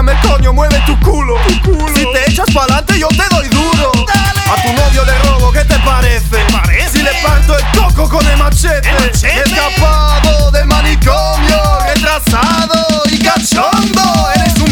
Mueve, coño, mueve tu culo. Si te echas pa'lante yo te doy duro.